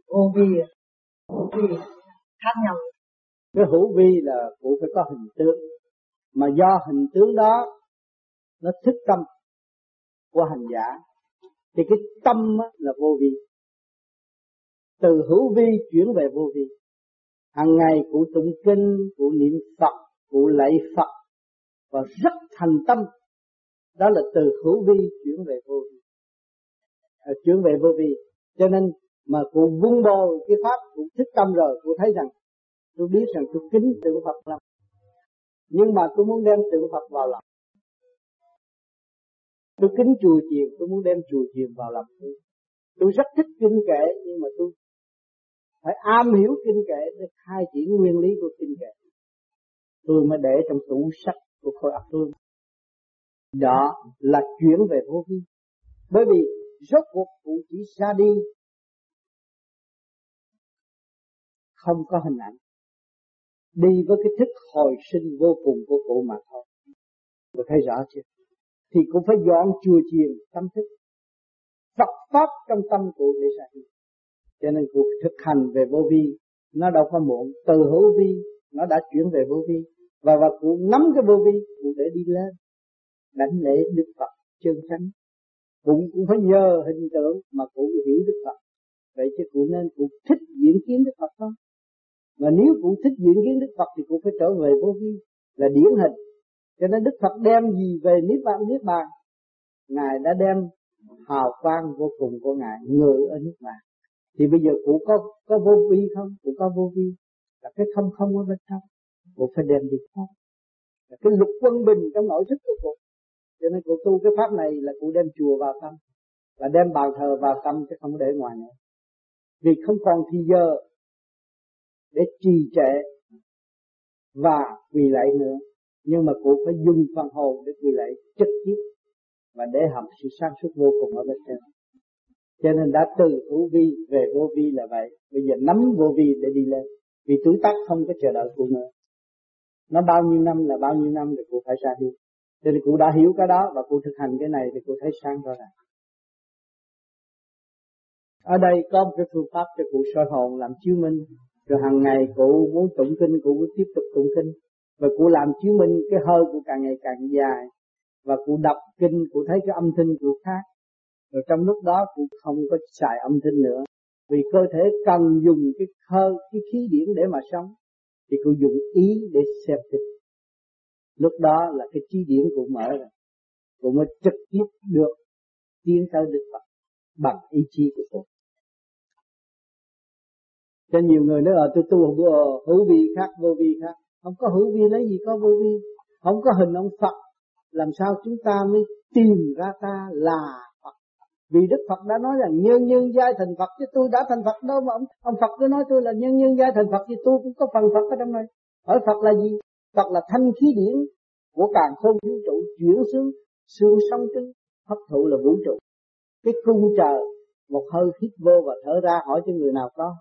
Vô vi khác nhau. Cái hữu vi là cũng phải có hình tướng, mà do hình tướng đó nó thức tâm của hành giả, thì cái tâm là vô vi. Từ hữu vi chuyển về vô vi. Hàng ngày cụ tụng kinh, cụ niệm Phật, cụ lạy Phật và rất thành tâm. Đó là từ hữu vi chuyển về vô vi. Chuyển về vô vi. Cho nên mà cụ vun bồi cái pháp, cụ thức tâm rồi, cụ thấy rằng tôi biết rằng tôi kính tượng Phật lắm, nhưng mà tôi muốn đem tượng Phật vào lòng. Tôi kính chùa chiền, tôi muốn đem chùa chiền vào lòng tôi rất thích kinh kệ, nhưng mà tôi phải am hiểu kinh kệ để khai triển nguyên lý của kinh kệ. Tôi mới để trong tủ sách của Khối Óc Phương. Đó là chuyển về vô vi. Bởi vì rốt cuộc cụ chỉ ra đi không có hình ảnh, đi với cái thức hồi sinh vô cùng của cụ mà thôi. Tôi thấy rõ chưa? Thì cũng phải dọn chùa chiền tâm thức, Phật pháp trong tâm cụ để ra đi. Cho nên cuộc thực hành về vô vi nó đâu có muộn. Từ hữu vi nó đã chuyển về vô vi, và cụ nắm cái vô vi cụ để đi lên đảnh lễ Đức Phật chân chánh. Cụ cũng phải nhờ hình tượng mà cụ hiểu Đức Phật. Vậy chứ cụ nên cụ thích diễn kiến Đức Phật không? Mà nếu cụ thích diễn kiến Đức Phật thì cụ phải trở về vô vi là điển hình. Cho nên Đức Phật đem gì về Niết Bàn? Ngài đã đem hào quang vô cùng của Ngài ngự ở Niết Bàn. Thì bây giờ cụ có vô vi không? Cụ có vô vi là cái không ở bên trong. Cụ phải đem đi không? Là cái luật quân bình trong nội thức của cụ. Cho nên cụ tu cái pháp này là cụ đem chùa vào tâm, và đem bàn thờ vào tâm, chứ không để ngoài nữa. Vì không còn thì giờ để trì trệ và quỳ lạy nữa, nhưng mà cụ phải dùng phần hồn để quỳ lạy trực tiếp và để học sự sáng suốt vô cùng ở bên trên. Cho nên đã từ hữu vi về vô vi là vậy. Bây giờ nắm vô vi để đi lên, vì tuổi tác không có chờ đợi cụ nữa. Nó bao nhiêu năm là bao nhiêu năm thì cụ phải ra đi. Cho nên cụ đã hiểu cái đó và cụ thực hành cái này thì cụ thấy sáng rõ ràng. Ở đây có một cái phương pháp cho cụ soi hồn làm chiếu minh. Rồi hàng ngày cụ muốn tụng kinh, cụ cứ tiếp tục tụng kinh. Và cụ làm chiếu minh, cái hơi cụ càng ngày càng dài. Và cụ đọc kinh, cụ thấy cái âm thanh cụ khác. Rồi trong lúc đó cụ không có xài âm thanh nữa. Vì cơ thể cần dùng cái hơi, cái khí điển để mà sống. Thì cụ dùng ý để xem kinh. Lúc đó là cái trí điển cụ mở rồi. Cụ mới trực tiếp được tiến tới Đức Phật bằng ý chí của cụ. Cho nhiều người nói tôi tu hữu vi khác, vô vi khác. Không có hữu vi lấy gì có vô vi. Không có hình ông Phật, làm sao chúng ta mới tìm ra ta là Phật? Vì Đức Phật đã nói rằng nhân giai thành Phật, chứ tôi đã thành Phật đâu mà ông Phật cứ nói tôi là nhân giai thành Phật, thì tôi cũng có phần Phật ở trong này. Hỏi Phật là gì? Phật là thanh khí điển của càn khôn vũ trụ chuyển xuống xương sống trứng hấp thụ là vũ trụ. Cái cung trời một hơi hít vô và thở ra, hỏi cho người nào có.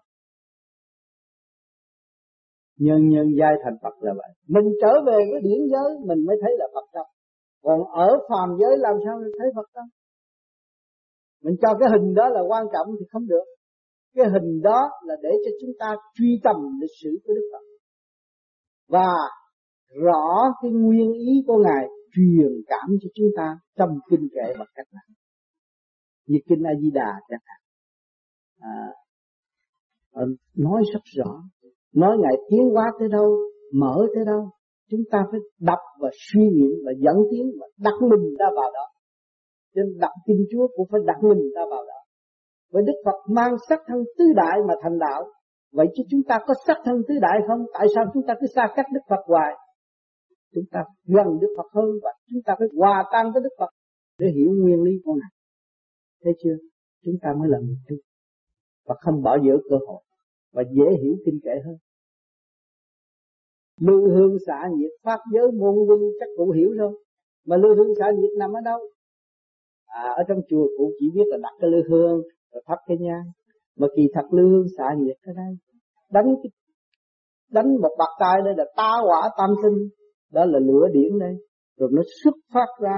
Nhân giai thành Phật là vậy. Mình trở về với điển giới mình mới thấy là Phật đâu. Còn ở phàm giới làm sao mình thấy Phật đâu? Mình cho cái hình đó là quan trọng thì không được. Cái hình đó là để cho chúng ta truy tầm lịch sử của Đức Phật, và rõ cái nguyên ý của Ngài truyền cảm cho chúng ta trong kinh kệ bằng cách nào. Như kinh A Di Đà chẳng hạn, nói rất rõ, nói Ngài tiến hóa tới đâu, mở tới đâu, chúng ta phải đọc và suy nghiệm và dẫn tiến và đặt mình ta vào đó. Cho nên đọc kinh Chúa cũng phải đặt mình ta vào đó. Với Đức Phật mang sắc thân tứ đại mà thành đạo, vậy chứ chúng ta có sắc thân tứ đại không? Tại sao chúng ta cứ xa cách Đức Phật hoài? Chúng ta gần Đức Phật hơn, và chúng ta phải hòa tan với Đức Phật để hiểu nguyên lý của Ngài. Thấy chưa? Chúng ta mới là người tu và không bỏ dở cơ hội, và dễ hiểu kinh kệ hơn. Lưu hương xạ nhiệt pháp giới môn quân chắc cụ hiểu rồi. Mà lưu hương xạ nhiệt nằm ở đâu? Ở trong chùa cụ chỉ biết là đặt cái lưu hương rồi thắp cái nhang. Mà kỳ thật lưu hương xạ nhiệt ở đây, đánh một bạt tay đây là tá hỏa tam tinh, đó là lửa điển đây, rồi nó xuất phát ra.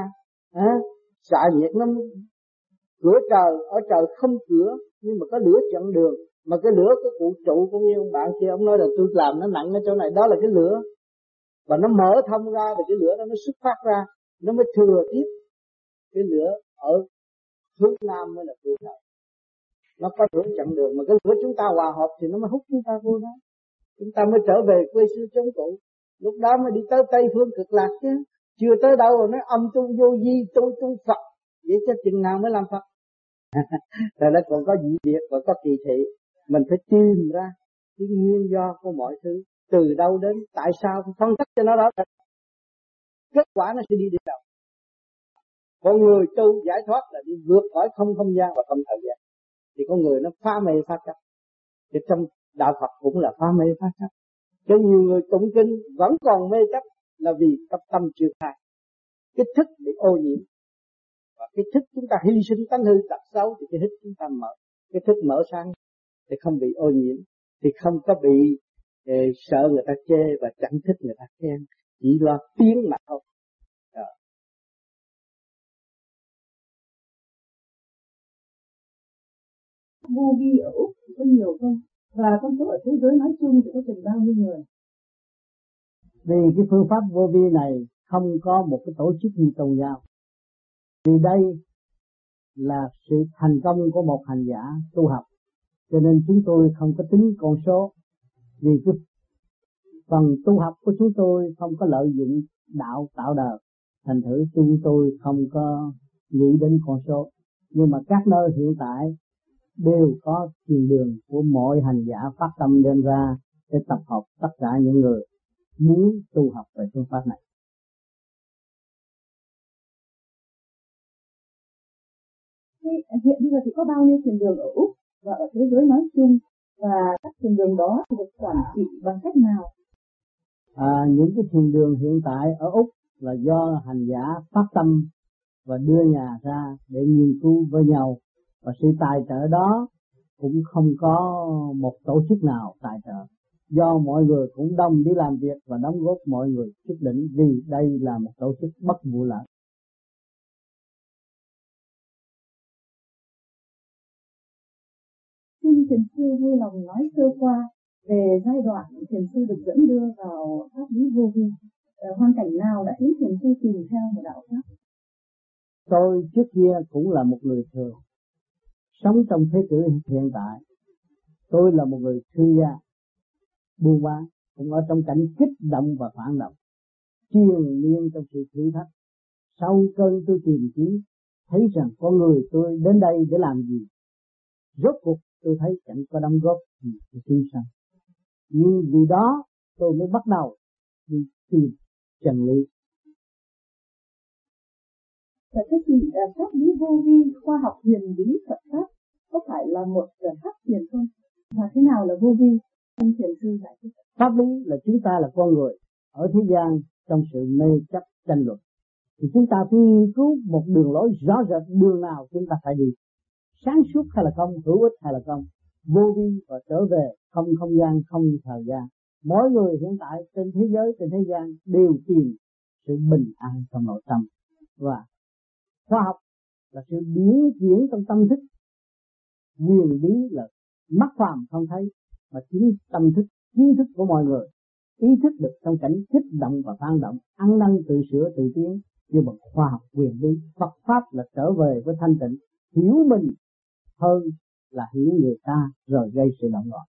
Xạ nhiệt nó cửa trời, ở trời không cửa nhưng mà có lửa chặn đường, Mà cái lửa của cụ trụ cũng như ông bạn kia, ông nói là tôi làm nó nặng ở chỗ này, đó là cái lửa. Và nó mở thông ra thì cái lửa đó nó xuất phát ra, nó mới thừa tiếp cái lửa ở hướng nam mới là vừa thôi. Nó có nửa chặng đường, mà cái lửa chúng ta hòa hợp thì nó mới hút chúng ta vô đó. Chúng ta mới trở về quê xưa chống cụ. Lúc đó mới đi tới Tây Phương Cực Lạc chứ. Chưa tới đâu rồi nói âm tu vô vi, tôi tu Phật. Vậy chứ chừng nào mới làm Phật? Rồi nó còn có dị biệt và có kỳ thị. Mình phải tìm ra cái nguyên do của mọi thứ, từ đâu đến, tại sao, phân tích cho nó rõ ràng. Kết quả nó sẽ đi đến đâu. Con người tu giải thoát là đi vượt khỏi không gian và không thời gian. Thì con người nó phá mê phá chấp. Thì trong đạo Phật cũng là phá mê phá chấp. Cho nhiều người tụng kinh vẫn còn mê chấp là vì tâm chưa khai. Cái thức bị ô nhiễm. Và cái thức chúng ta hy sinh tánh hư tật xấu thì cái thức chúng ta mở. Cái thức mở sáng thì không bị ô nhiễm. Thì không có bị sợ người ta chê và chẳng thích người ta khen. Chỉ lo tiếng mà thôi. Vô vi ở Úc có nhiều không? Và con số ở thế giới nói chung thì có chừng bao nhiêu người? Vì cái phương pháp vô vi này không có một cái tổ chức gì tôn giáo. Vì đây là sự thành công của một hành giả tu học. Cho nên chúng tôi không có tính con số. Vì cái phần tu học của chúng tôi không có lợi dụng đạo tạo đời. Thành thử chúng tôi không có nghĩ đến con số. Nhưng mà các nơi hiện tại đều có thiền đường của mọi hành giả phát tâm đem ra để tập hợp tất cả những người muốn tu học về phương pháp này. Hiện bây giờ thì có bao nhiêu thiền đường ở Úc và ở thế giới nói chung, và các thiền đường đó thì được quản trị bằng cách nào? Những cái thiền đường hiện tại ở Úc là do hành giả phát tâm và đưa nhà ra để nghiên cứu với nhau, và sự tài trợ đó cũng không có một tổ chức nào tài trợ, do mọi người cũng đồng đi làm việc và đóng góp mọi người quyết định, vì đây là một tổ chức bất vụ lợi. Xin thiền sư vui lòng nói sơ qua về giai đoạn thiền sư được dẫn đưa vào pháp lý vô vi. Hoàn cảnh nào đã khiến thiền sư tìm theo một đạo pháp? Tôi trước kia cũng là một người thường, sống trong thế kỷ hiện tại. Tôi là một người thư gia, buôn bán, cũng ở trong cảnh kích động và phản động, triền miên trong sự thử thách. Sau cơn tôi tìm kiếm, thấy rằng con người tôi đến đây để làm gì. Rốt cuộc tôi thấy chẳng có đóng góp gì cho chúng sanh. Nhưng vì đó tôi mới bắt đầu đi tìm chân lý. Và thế thì pháp lý vô vi, khoa học huyền lý Phật pháp có phải là một pháp thiền không? Và thế nào là vô vi? Xin thiền sư giải thích. Pháp lý là chúng ta là con người ở thế gian trong sự mê chấp tranh luận, thì chúng ta phải nghiên cứu một đường lối rõ rệt, đường nào chúng ta phải đi, sáng suốt hay là không, hữu ích hay là không, vô vi và trở về không không gian, không thời gian. Mỗi người hiện tại trên thế giới, trên thế gian đều tìm sự bình an trong nội tâm, và khoa học là sự biến chuyển trong tâm thức. Nguyên lý là mắt phàm không thấy, mà chính tâm thức, kiến thức của mọi người ý thức được trong cảnh kích động và phản động, ăn năn tự sửa tự tiến. Như một khoa học quyền lý, Phật pháp là trở về với thanh tịnh, hiểu mình hơn là hiểu người ta rồi gây sự động loạn.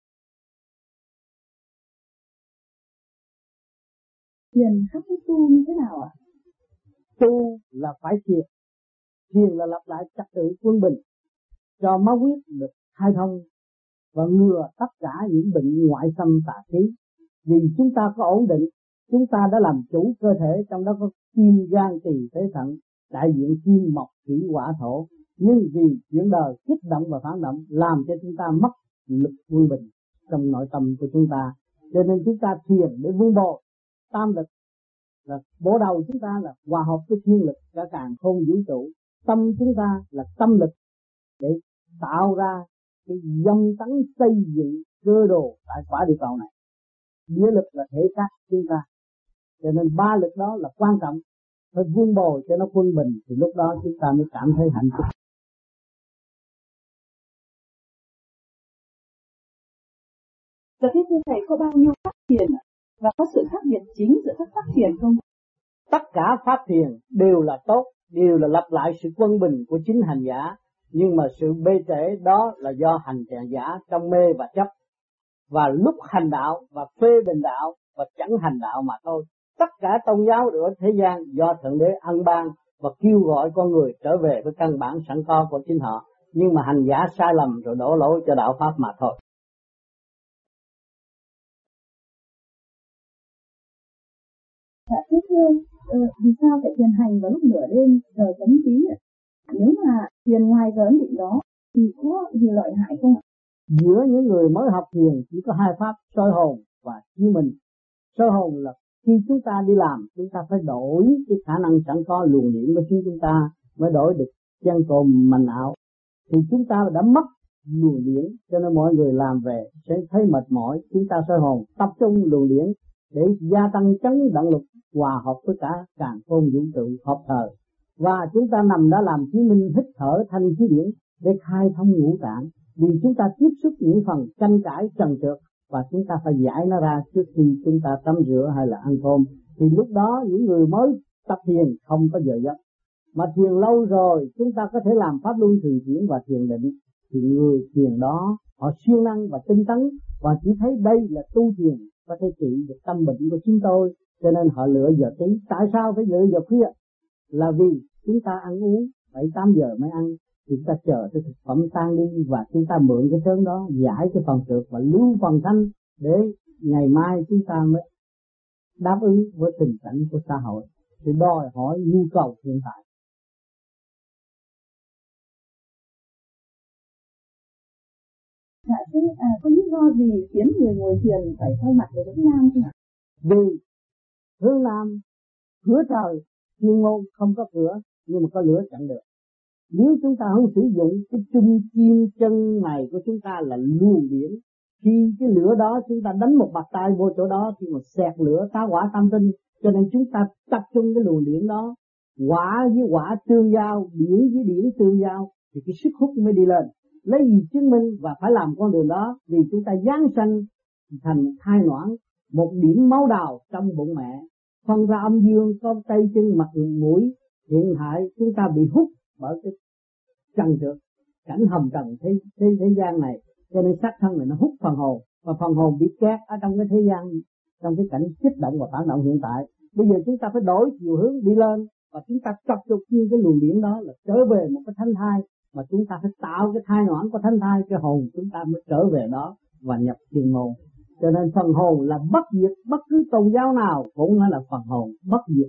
Thiền khác với tu như thế nào ạ? Tu là phải thiền, thiền là lặp lại trật tự quân bình, cho máu huyết được khai thông và ngừa tất cả những bệnh ngoại xâm tà khí. Vì chúng ta có ổn định, chúng ta đã làm chủ cơ thể, trong đó có tim, gan, tỳ, phế, thận, đại diện kim, mộc, thủy, hỏa, thổ. Nhưng vì chuyện đời kích động và phản động làm cho chúng ta mất lực quân bình trong nội tâm của chúng ta, cho nên chúng ta thiền để vun bồi tam lực. Là bộ đầu chúng ta là hòa hợp với thiên lực cả càn khôn vũ trụ, tâm chúng ta là tâm lực để tạo ra cái dâm tấn xây dựng cơ đồ tại quả địa cầu này. Địa lực là thể xác chúng ta, cho nên ba lực đó là quan trọng, phải vun bồi cho nó quân bình, thì lúc đó chúng ta mới cảm thấy hạnh phúc. Giờ thế thưa thầy có bao nhiêu pháp thiền và có sự khác biệt chính giữa các pháp thiền không? Tất cả pháp thiền đều là tốt, đều là lặp lại sự quân bình của chính hành giả, nhưng mà sự bê trễ đó là do hành giả trong mê và chấp, và lúc hành đạo và phê bình đạo và chẳng hành đạo mà thôi. Tất cả tôn giáo ở thế gian do Thượng Đế ân ban và kêu gọi con người trở về với căn bản sẵn có của chính họ, nhưng mà hành giả sai lầm rồi đổ lỗi cho đạo pháp mà thôi. Dạ thưa, vì sao phải thiền hành vào lúc nửa đêm giờ chánh tí ạ? Nếu mà thiền ngoài giờ ấn định đó thì có gì lợi hại không ạ? Giữa những người mới học thiền chỉ có hai pháp: soi hồn và chiếu minh. Soi hồn là khi chúng ta đi làm, chúng ta phải đổi cái khả năng sẵn có luồng điển của chúng ta mới đổi được chân cồn mạnh ảo. Thì chúng ta đã mất luồng điển, cho nên mọi người làm về sẽ thấy mệt mỏi. Chúng ta soi hồn, tập trung luồng điển để gia tăng chấn động lực, hòa hợp với cả càn khôn vũ trụ hợp thời. Và chúng ta nằm đã làm chiếu minh, hít thở thanh khí điển để khai thông ngũ tạng. Vì chúng ta tiếp xúc những phần tranh cãi trần trượt và chúng ta phải giải nó ra trước khi chúng ta tắm rửa hay là ăn cơm. Thì lúc đó những người mới tập thiền không có giờ giấc, mà thiền lâu rồi chúng ta có thể làm pháp luân thường chuyển và thiền định. Thì người thiền đó họ siêng năng và tinh tấn và chỉ thấy đây là tu thiền có thể trị được tâm bệnh của chúng tôi, cho nên họ lựa giờ tí. Tại sao phải lựa giờ khuya? Là vì chúng ta ăn uống 7-8 giờ mới ăn, chúng ta chờ cái thực phẩm tan đi và chúng ta mượn cái sớm đó giải cái phần trượt và lưu phần thanh để ngày mai chúng ta mới đáp ứng với tình cảnh của xã hội, thì đòi hỏi nhu cầu hiện tại. Dạ thế có lý do gì khiến người ngồi thiền phải quay mặt về hướng nam không ạ? Vì hướng nam cửa trời chuyên môn không có cửa, nhưng mà có lửa chặn được. Nếu chúng ta không sử dụng cái trung kim chân mày của chúng ta là luồng điển, khi cái lửa đó chúng ta đánh một bạt tay vô chỗ đó thì mà xẹt lửa tá hỏa tam tinh. Cho nên chúng ta tập trung cái luồng điển đó, hỏa với hỏa tương giao, điển với điển tương giao thì cái sức hút mới đi lên. Lấy gì chứng minh và phải làm con đường đó? Vì chúng ta giáng sanh thành thai noãn, một điểm máu đào trong bụng mẹ, phân ra âm dương có tay chân mặt mũi. Hiện tại chúng ta bị hút bởi cái trần trượt, cảnh hầm trần thế gian này, cho nên xác thân này nó hút phần hồn, và phần hồn bị kẹt ở trong cái thế gian, trong cái cảnh kích động và phản động hiện tại. Bây giờ chúng ta phải đổi chiều hướng đi lên, và chúng ta tập trung cái luồng điển đó là trở về một cái thánh thai, mà chúng ta phải tạo cái thai noãn của thánh thai, cái hồn chúng ta mới trở về đó và nhập thiên môn. Cho nên phần hồn là bất diệt, bất cứ tôn giáo nào cũng là phần hồn bất diệt.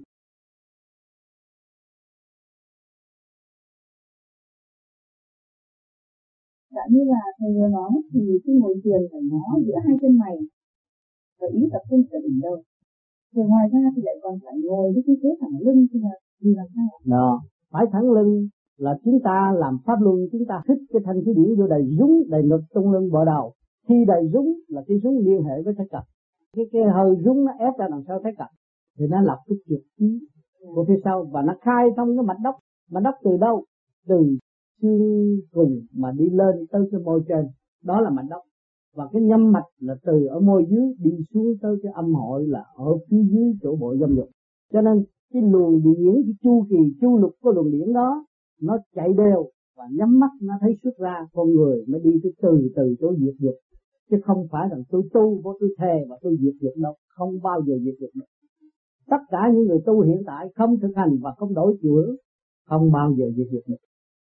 Dạ như là thầy vừa nói thì khi ngồi thiền phải ngó giữa hai chân mày và ý tập trung ở đỉnh đầu. Rồi ngoài ra thì lại còn phải ngồi với cái thế thẳng lưng thì là vì làm sao ạ? Đó, phải thẳng lưng là chúng ta làm pháp luân, chúng ta hít cái thanh khí điển vô đầy rúng, đầy ngực, tung lưng, bờ đầu. Khi đầy rúng là cái rúng liên hệ với thái cực, cái hơi rúng nó ép ra đằng sau thái cực thì nó lập cái trượt khí của phía sau và nó khai thông cái mạch đốc. Mạch đốc từ đâu? Từ xương cùng mà đi lên tới cái môi trên, đó là mạch đốc. Và cái nhâm mạch là từ ở môi dưới đi xuống tới cái âm hội là ở phía dưới chỗ bộ dâm dục. Cho nên cái luồng điển, cái chu kỳ chu lục của luồng điển đó nó chạy đều và nhắm mắt nó thấy xuất ra, con người mới đi từ chỗ diệt dục, chứ không phải rằng tôi tu vô tôi thề và tôi diệt dục đâu, không bao giờ diệt dục được. Tất cả những người tu hiện tại không thực hành và không đổi chiều hướng không bao giờ diệt dục được.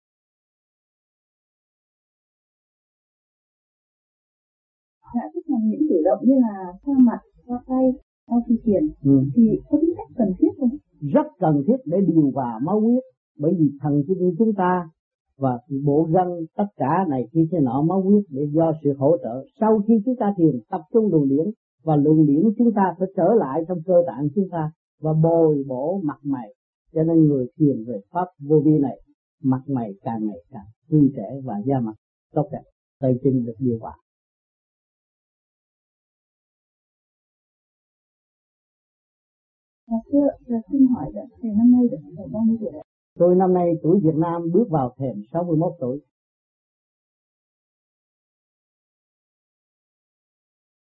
Dạ tức là những cử động như là xoa mặt, xoa tay sau khi thiền thì có tính cách cần thiết không? Rất cần thiết để điều hòa máu huyết, bởi vì thần kinh chúng ta và bộ gân tất cả này khi thế nọ máu huyết để do sự hỗ trợ. Sau khi chúng ta thiền tập trung luồng điển và luồng điển chúng ta phải trở lại trong cơ tạng chúng ta và bồi bổ mặt mày. Cho nên người thiền về pháp vô vi này mặt mày càng ngày càng tươi trẻ và da mặt tốt đẹp, tay chân được điều hòa. Xin hỏi thầy năm nay được bao nhiêu tuổi? Tôi năm nay tuổi Việt Nam bước vào thềm 61 tuổi.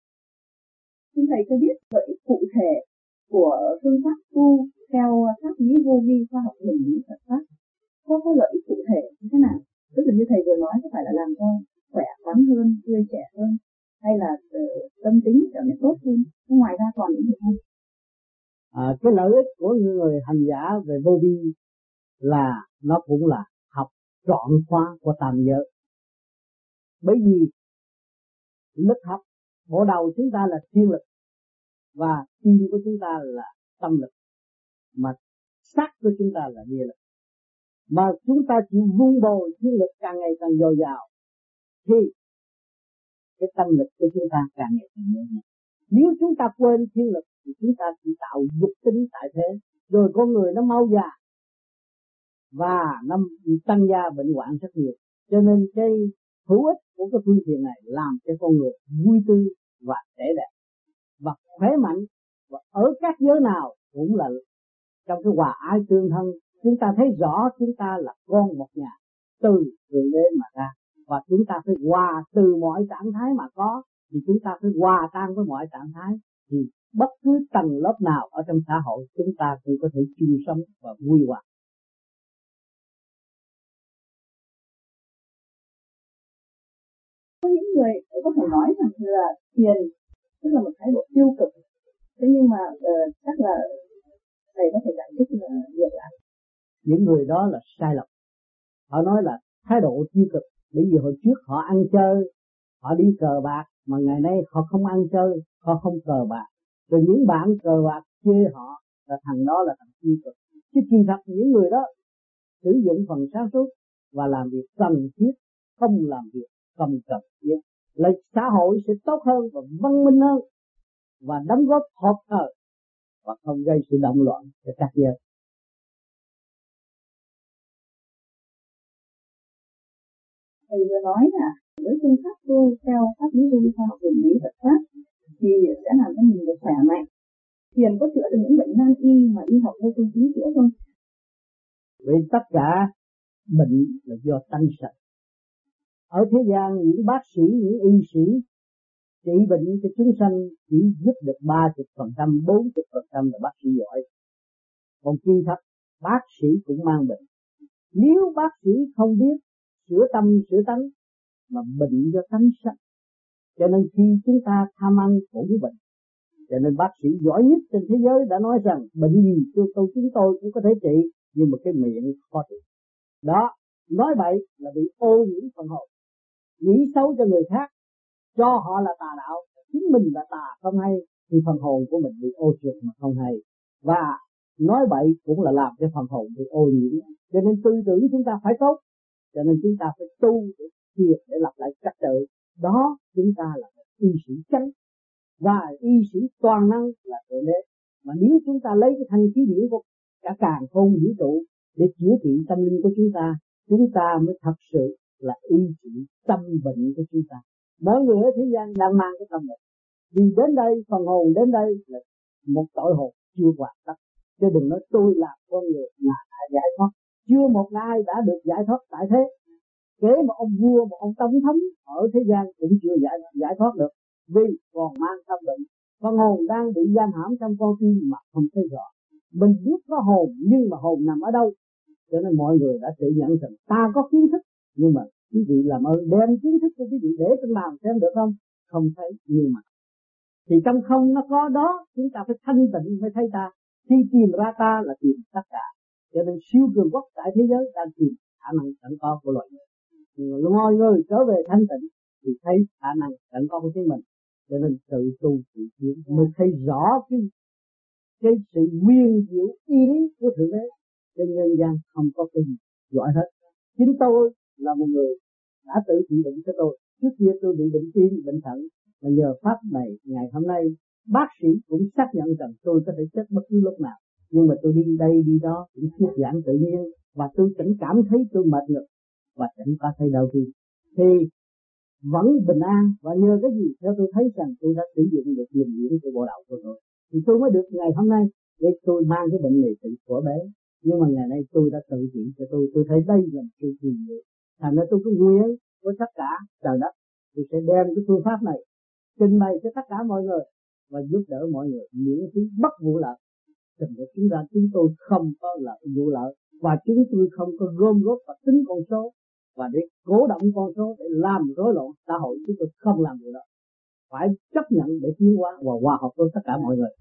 thầy cho biết lợi ích cụ thể của phương pháp tu theo pháp lý vô vi khoa học huyền bí Phật pháp có lợi ích cụ thể như thế nào? Tức là như thầy vừa nói có phải là làm cho khỏe khoắn hơn, tươi trẻ hơn, hay là tâm tính trở nên tốt hơn? Ngoài ra còn những gì không? Cái lợi ích của người hành giả về vô vi là nó cũng là học trọn khóa của tam giới. Bởi vì lực học bộ đầu chúng ta là thiên lực và tim của chúng ta là tâm lực, mà xác của chúng ta là địa lực. Mà chúng ta chịu vun bồi thiên lực càng ngày càng dồi dào thì cái tâm lực của chúng ta càng ngày càng lớn. Nếu chúng ta quên thiên lực thì chúng ta chỉ tạo dục tính tại thế, rồi con người nó mau già và nó tăng gia bệnh hoạn rất nhiều. Cho nên cái hữu ích của cái phương tiện này làm cho con người vui tươi và trẻ đẹp và khỏe mạnh, và ở các giới nào cũng là trong cái hòa ái tương thân. Chúng ta thấy rõ chúng ta là con một nhà từ Thượng Đế mà ra, và chúng ta phải hòa từ mọi trạng thái mà có, thì chúng ta phải hòa tan với mọi trạng thái, thì bất cứ tầng lớp nào ở trong xã hội chúng ta cũng có thể chung sống và vui hòa. Có những người có thể nói rằng là thiền tức là một thái độ tiêu cực, thế nhưng mà chắc là thầy có thể giải thích là ngược lại. Những người đó là sai lầm. Họ nói là thái độ tiêu cực, bởi vì hồi trước họ ăn chơi, họ đi cờ bạc, mà ngày nay họ không ăn chơi, họ không cờ bạc, rồi những bạn cờ bạc chê họ là thằng đó là thằng tiêu cực. Chứ kỳ thật những người đó sử dụng phần sáng suốt và làm việc cần thiết, không làm việc không cần thiết, là xã hội sẽ tốt hơn và văn minh hơn và đóng góp hợp thời và không gây sự động loạn cho các giới. Thầy vừa nói là với phương pháp tu theo pháp lý vô vi khoa học huyền bí Phật pháp thì sẽ làm cho mình được khỏe mạnh. Thiền có chữa được những bệnh nan y mà y học vô phương cứu chữa không? Vì tất cả bệnh là do tánh sạch. Ở thế gian những bác sĩ, những y sĩ trị bệnh cho chúng sanh chỉ giúp được 30%, 40% là bác sĩ giỏi. Còn kỳ thật bác sĩ cũng mang bệnh. Nếu bác sĩ không biết sửa tâm sửa tánh mà bệnh do tánh sạch, cho nên khi chúng ta tham ăn cũng bệnh. Cho nên bác sĩ giỏi nhất trên thế giới đã nói rằng bệnh gì chúng tôi cũng có thể trị, nhưng mà cái miệng khó trị. Đó, nói bậy là bị ô nhiễm phần hồn, nghĩ xấu cho người khác, cho họ là tà đạo, chính mình là tà không hay, thì phần hồn của mình bị ô trượt mà không hay. Và nói bậy cũng là làm cho phần hồn bị ô nhiễm. Cho nên tư tưởng chúng ta phải tốt, cho nên chúng ta phải tu để thiệt, để lập lại trật tự. Đó chúng ta là y sĩ chánh, và y sĩ toàn năng là Thượng Đế. Mà nếu chúng ta lấy cái thanh khí điển của cả càn khôn vũ trụ để chữa trị tâm linh của chúng ta mới thật sự là y trị tâm bệnh của chúng ta. Mỗi người ở thế gian đang mang cái tâm bệnh, vì đến đây, phần hồn đến đây là một tội hồn chưa hoàn tất. Chứ đừng nói tôi là con người là giải thoát, chưa một ai đã được giải thoát tại thế. Kể một ông vua, một ông tổng thống ở thế gian cũng chưa giải thoát được, vì còn mang tâm bệnh. Con hồn đang bị giam hãm trong con tim mà không thấy rõ. Mình biết có hồn nhưng mà hồn nằm ở đâu? Cho nên mọi người đã tự nhận rằng ta có kiến thức, nhưng mà quý vị làm ơn đem kiến thức của quý vị để trên bàn xem được không? Không thấy, nhưng mà thì trong không nó có đó, chúng ta phải thanh tịnh mới thấy ta. Khi tìm ra ta là tìm tất cả. Cho nên siêu cường quốc tại thế giới đang tìm khả năng sẵn có của loài người. Mọi người trở về thanh tịnh thì thấy khả năng sẵn có của chính mình. Cho nên tự tu tự tiến mới thấy rõ cái sự nguyên diệu y lý của Thượng Đế. Trên nhân gian không có cái gì giỏi hết. Chính tôi là một người đã tự trị bệnh cho tôi. Trước kia tôi bị bệnh tim, bệnh thận, mà nhờ pháp này ngày hôm nay bác sĩ cũng xác nhận rằng tôi có thể chết bất cứ lúc nào. Nhưng mà tôi đi đây đi đó cũng thuyết giảng tự nhiên, và tôi chẳng cảm thấy tôi mệt nhọc và chẳng có thấy đau tim, thì vẫn bình an. Và nhờ cái gì? Theo tôi thấy rằng tôi đã sử dụng được niềm điển của bộ đạo của tôi, thì tôi mới được ngày hôm nay. Để tôi mang cái bệnh này từ thuở bé, nhưng mà ngày nay tôi đã tự trị cho tôi thấy đây là một sự kỳ diệu. Thành ra tôi có nguyện với tất cả trời đất, tôi sẽ đem cái phương pháp này trình bày cho tất cả mọi người, và giúp đỡ mọi người miễn phí bất vụ lợi. Thành ra chúng tôi không có lợi vụ lợi, và chúng tôi không có gom góp và tính con số và để cố động con số để làm rối loạn xã hội. Chúng tôi không làm điều đó, phải chấp nhận để tiến hóa và hòa hợp với tất cả mọi người.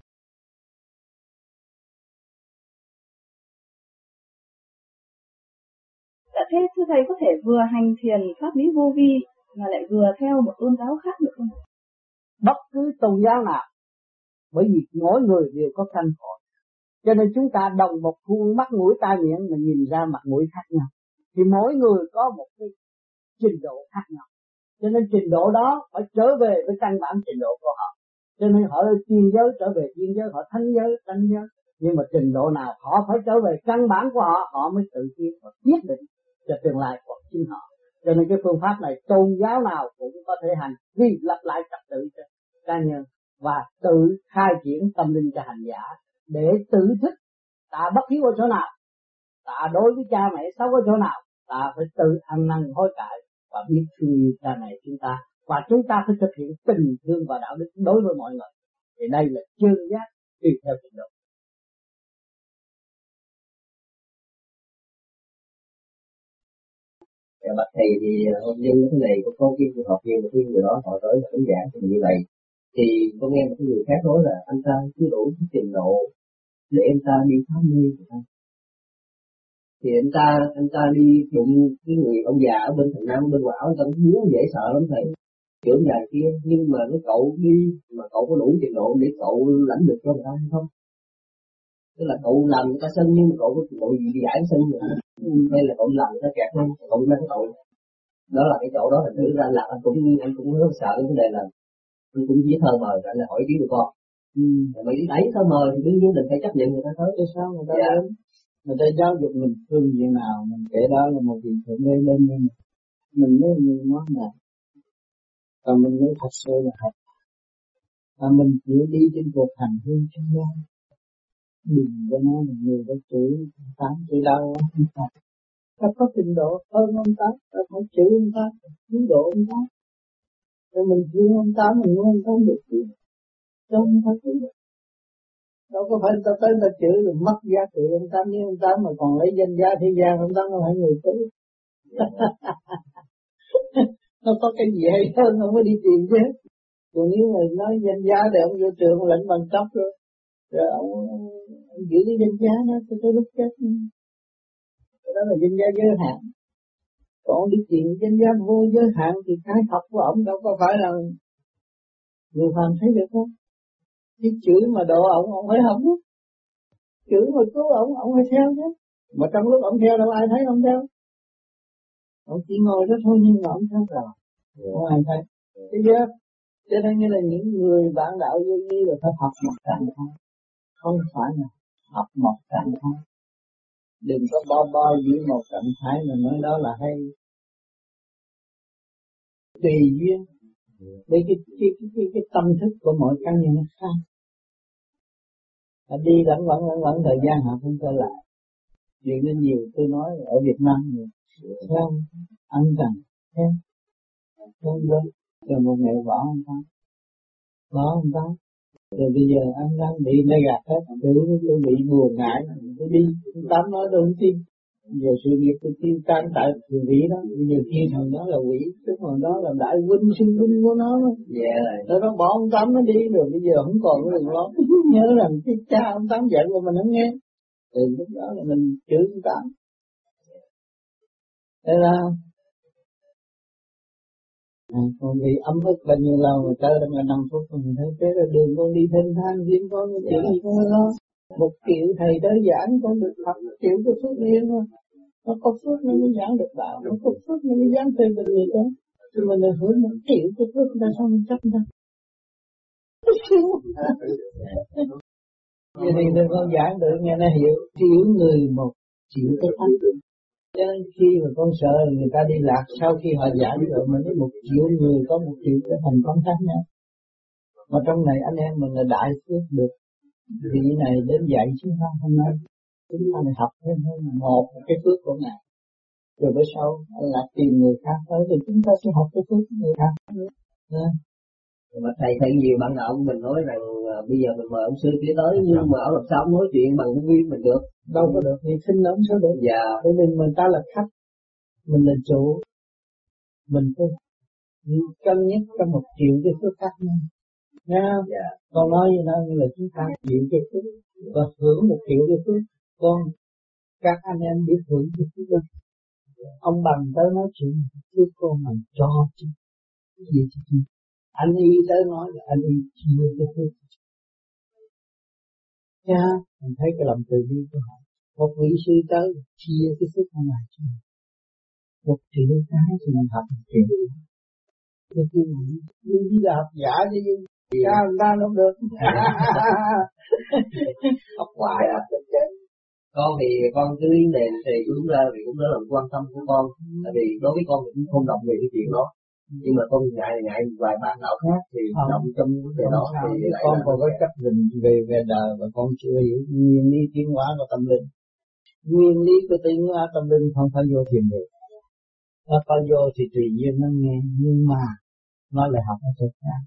Dạ thế thưa thầy có thể vừa hành thiền pháp lý vô vi mà lại vừa theo một tôn giáo khác được không? Bất cứ tôn giáo nào, bởi vì mỗi người đều có căn khổ, cho nên chúng ta đồng một khuôn mắt mũi tai miệng mà nhìn ra mặt mũi khác nhau, thì mỗi người có một cái trình độ khác nhau, cho nên trình độ đó phải trở về với căn bản trình độ của họ. Cho nên họ tiên giới trở về tiên giới, họ thánh giới, nhưng mà trình độ nào họ phải trở về căn bản của họ, họ mới tự tiến và quyết định cho tương lai của chính họ. Cho nên cái phương pháp này tôn giáo nào cũng có thể hành, vì lập lại trật tự cho cá nhân và tự khai triển tâm linh cho hành giả để tự thức. Ta bất hiếu ở chỗ nào, ta đối với cha mẹ xấu ở chỗ nào, ta phải tự ăn năn hối cải và biết thương yêu cha mẹ chúng ta, và chúng ta phải thực hiện tình thương và đạo đức đối với mọi người. Thì đây là chân giác tùy theo trình độ. Bạch thầy thì hôm nay cái này có cái trường hợp riêng, một cái người đó họ tới và đánh giảng như vậy, thì con nghe một cái người khác nói là anh ta chưa đủ cái trình độ để anh ta đi khám mê người ta. Thì anh ta đi đụng cái người ông già ở bên Thành Nam bên Quảng, anh ta cũng muốn dễ sợ lắm thầy, trưởng già kia, nhưng mà nó cậu đi mà cậu có đủ trình độ để cậu lãnh được cho người ta hay không? Tức là cậu làm người ta sân nhưng mà cậu có trình độ gì đi giải sân rồi, hay là cậu làm người ta kẹt lên, cậu đi mang cái tội. Đó là cái chỗ đó thành thử ra là anh cũng rất sợ cái vấn đề là anh cũng chỉ thờ mờ, anh là hỏi tiếng của con. Mà đi đẩy thờ mờ thì đương nhiên mình phải chấp nhận người ta tới. Tại sao người ta đến? Người ta giáo dục mình phương diện nào, mình kể đó là một việc thượng đế lên mình mới nhiều món này. Và mình mới thật sự là học. Và mình chịu đi trên cuộc hành hương chân gian. Đừng có nói là người đã chửi tám chữ đau ông ta. Ta có trình độ hơn ông ta, ta phải chửi ông ta, cứu độ ông ta. Rồi mình thương ông ta, mình muốn ông ta được cứu. Cho ông ta cứu được. Đâu có phải ta tới ta chửi rồi mất giá trị ông ta, nhưng ông ta mà còn lấy danh giá thế gian, ông ta không phải người cứu. Nó có cái gì hay hơn ông mới đi tìm chứ. Còn nếu mà nói danh giá thì ông vô trường lãnh bằng cấp rồi ông giữ cái danh giá đó tới lúc chết. Đó là danh giá giới hạn. Còn đi tìm danh giá vô giới hạn thì cái học của ông đâu có phải là người phàm thấy được không? Cái chửi mà độ ông phải học. Chửi mà cứu ông phải theo chứ. Mà trong lúc ông theo đâu ai thấy ông theo. Ông chỉ ngồi đó thôi nhưng mà ông theo rồi. Không ai thấy. Thế chứ? Cho nên như là những người bạn đạo vô vi là phải học một trạng thôi. Không phải là học một trạng thôi. Đừng có bo giữ một trạng thái mà nói đó là hay. Tùy duyên. Để cái tâm thức của mỗi cá nhân nó khác. Đi lẫn thời gian họ không trở lại. Chuyện nên nhiều tôi nói ở Việt Nam nhiều. Theo ăn cần theo rồi rồi một ngày bỏ ông ta rồi bây giờ anh đang bị nó gạt hết, tôi bị buồn ngại tôi đi tám nói tôi không tin. Giờ sự nghiệp tôi tiêu tan tại thằng vị đó, bây giờ kia thằng đó là quỷ, cái thằng đó là đại huynh sinh huynh của nó. Nó bỏ ông Tám nó đi rồi bây giờ không còn cái đường lo. Nhớ rằng cái cha ông Tám giận mà mình không nghe, thì lúc đó là mình chửi ông Tám. Thế là con bị ấm ức bao nhiêu lâu mà tới đó 5 phút mình thấy thế là đường con đi thênh thang riêng con cái chuyện gì con lo. 1 triệu thầy tới giảng con được học 1 triệu cái phước riêng thôi. Nó có phước nó mới giảng được đạo, nó có phước nó mới giảng phê bình người ta. Thì mình là hưởng 1 triệu cái phước người ta sao mình chấp ta. Cho nên con giảng được nghe nó hiểu, triệu người 1 triệu cái thánh. Cho nên khi mà con sợ người ta đi lạc, sau khi họ giảng rồi mình thấy 1 triệu người có 1 triệu cái thành công khác nhau. Mà trong này anh em mình là đại phước được vị này đến dạy chúng ta hôm nay. Chúng ta phải học thêm hơn một cái phước của Ngài. Rồi bữa sau là tìm người khác tới thì chúng ta sẽ học cái phước của người khác. thầy nhiều bạn đạo của mình nói rằng bây giờ mình mời ông sư kia tới, nhưng mà ông làm sao ông nói chuyện bằng công viên mình được? Đâu có được, thì xin ông sao được? Dạ. Bởi vì mình ta là khách, mình là chủ, mình phải cân nhắc trong 1 triệu cái phước khác nhau. Nghe không? Dạ. Con nói như nó như là chúng ta chịu cái phước và hưởng 1 triệu cái phước. Con các anh em biết hưởng cái phước đó. Ông bằng tới nói chuyện phước con mình cho chứ. Gì chứ? Anh y tới nói là anh y chia cái phước. Nha, mình thấy cái lòng từ bi của họ. Một vị sư tới chia cái phước con này cho mình. 1 triệu cái thì mình học 1 triệu. Cái kia mình đi là học giả chứ cha người ta không được. Học hoài là chết. Con thì con cứ nền thì đúng ra thì cũng đó là quan tâm của con, tại vì đối với con thì cũng không động về cái chuyện đó, nhưng mà con ngại vài bạn đạo khác thì động trong vấn đề đó thì lại con còn có chấp định về đời và con chưa hiểu nguyên lý tiến hóa của tâm linh. Nguyên lý của tiến hóa tâm linh không phải vô thiền được, nó phải vô thì tùy nhiên nó nghe, nhưng mà nó lại học ở chỗ khác.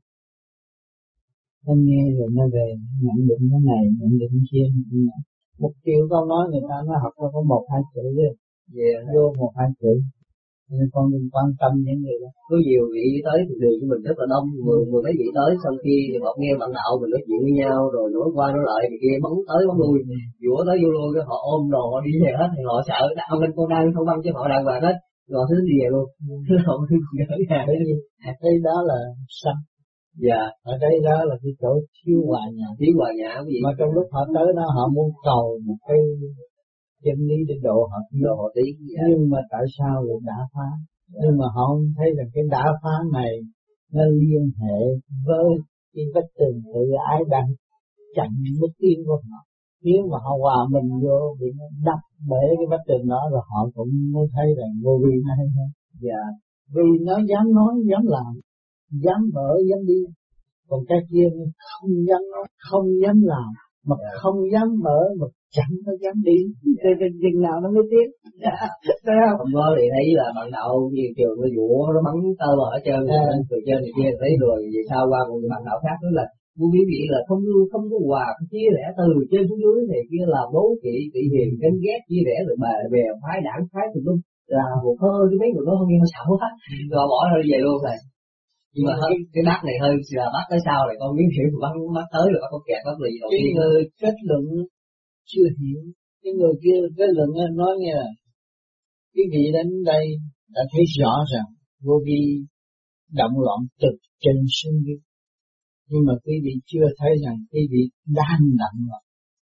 Nó nghe rồi nó về nhận định cái này, nhận định cái kia. 1 triệu câu nói người ta nó học nó có 1-2 chữ thôi, vô 1-2 chữ, nên con đừng quan tâm những người đó. Có nhiều vị tới thì đường của mình rất là đông, mười mấy vị tới, sau khi thì họ nghe bạn đạo mình nói chuyện với nhau rồi nói qua nói lại thì kia bắn tới bắn lui, dũa tới vô lui, cái họ ôm đồ họ đi về hết, thì họ sợ đạo lên con đang không băng chứ họ đang vào hết, rồi thứ đi về luôn. Họ gỡ nhà đây đó là sanh. Dạ. Ở đây đó là cái chỗ thiếu hòa nhã. Thiếu hòa nhã cái gì? Mà trong lúc họ tới đó họ muốn cầu một cái chân lý để độ họ tí. Dạ. Nhưng mà tại sao lại đã phá? Dạ. Nhưng mà họ không thấy rằng cái đã phá này nó liên hệ với cái vách tường tự ái đang chặn bước tiến của họ. Nếu mà họ hòa mình vô bị nó đập bể cái vách tường đó rồi họ cũng mới thấy rằng vô vi nó hay hơn. Dạ. Vì nó dám nói, dám làm, dám mở, dám đi. Còn cái kia không dám nói, không dám làm, mà không dám mở, mà chẳng có dám đi. Thì chừng nào nó mới tiếp. Thấy không? Không có thì thấy là bạn đạo nhiều trường nó dũa, nó bắn tơ bờ ở trên, từ trên này kia thấy rồi, vì sao qua một bạn đạo khác nói là vô vi vị là không có hòa, chia rẽ từ trên xuống dưới này kia là đố kỵ, tị hiềm, ganh ghét, chia rẽ rồi bè phái đảng phái tùm lum, là một hơi cái mấy người đó không nghe nó sợ quá, rồi bỏ ra về luôn rồi. Nhưng mà cái bác này hơi là bác tới sau này con biết hiểu, bác tới rồi bác có kẹt bác lì đầu tiên. Cái người kết luận chưa hiểu, cái người kia kết luận nói nghe là cái vị đến đây đã thấy rõ rằng vô vi động loạn từ trên xuống dưới, nhưng mà quý vị chưa thấy rằng quý vị đang động loạn.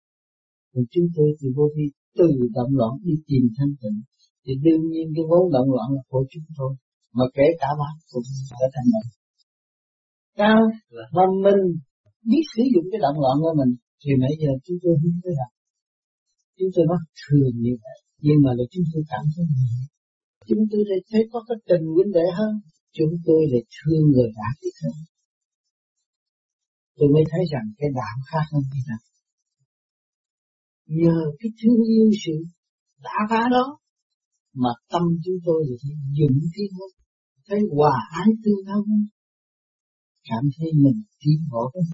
Còn chúng tôi thì vô vi từ động loạn đi tìm thanh tịnh, thì đương nhiên cái vốn động loạn là của chúng tôi, mà kể cả bác cũng trở thành mình. Sao? Mà mình biết sử dụng cái động loạn của mình thì nãy giờ chúng tôi không thấy rằng chúng tôi nói thường như vậy, nhưng mà là chúng tôi cảm thấy gì? Chúng tôi lại thấy có cái tình huynh đệ hơn, chúng tôi lại thương người đã biết hơn. Tôi mới thấy rằng cái đạo khác hơn thế nào. Nhờ cái thương yêu sự đã phá đó mà tâm chúng tôi là thấy dũng tiến hơn, thấy hòa ái tương thân, cảm thấy mình tiến bộ hơn.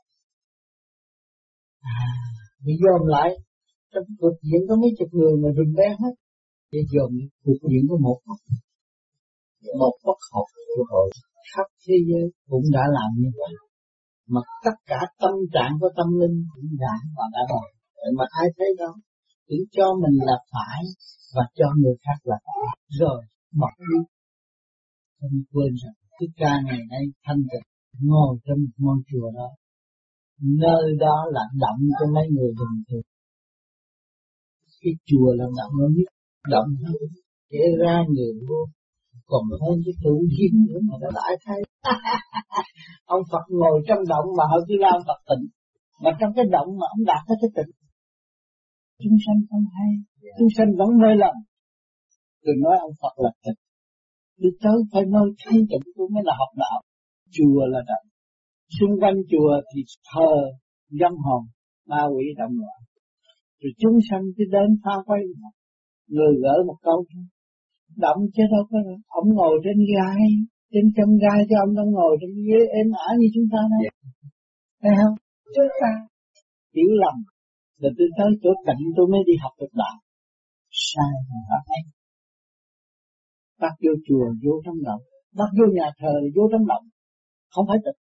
Bị dồn lại trong cuộc diện có mấy chục người mà rừng bé hết, để dồn cuộc diện có một bất học của hội khắp thế giới cũng đã làm như vậy, mà tất cả tâm trạng của tâm linh cũng đã rồi. Vậy mà ai thấy đó, chỉ cho mình là phải và cho người khác là phải, rồi bỏ đi. Không quên rằng Thích Ca ngày nay thanh tịnh ngồi trong một ngôi chùa đó, nơi đó là động cho mấy người bình thường. Cái chùa là động nó biết động hơn, kể ra người vô còn hơn cái tủ hiến nữa mà nó đã thấy. Ông Phật ngồi trong động mà họ cứ lao Phật tịnh, mà trong cái động mà ông đạt tới cái tịnh. Chúng sanh không hay, chúng sanh vẫn mê lầm. Đừng nói ông Phật là tịnh, đi tới phải nơi thanh tịnh cũng mới là học đạo. Chùa là động, xung quanh chùa thì thờ dâm hồn, ma quỷ động loạn. Rồi chúng sanh cứ đến phá quấy, người gỡ một câu thôi. Động chứ đâu có, ông ngồi trên gai, trên chông gai cho ông đang ngồi trên ghế êm ả như chúng ta đây. Thấy không? Chúng ta hiểu lầm rồi tôi tới chỗ tịnh tôi mới đi học được đạo. Sai mà bác ấy. Bác vô chùa vô trong động, bác vô nhà thờ vô trong động, không phải tịnh.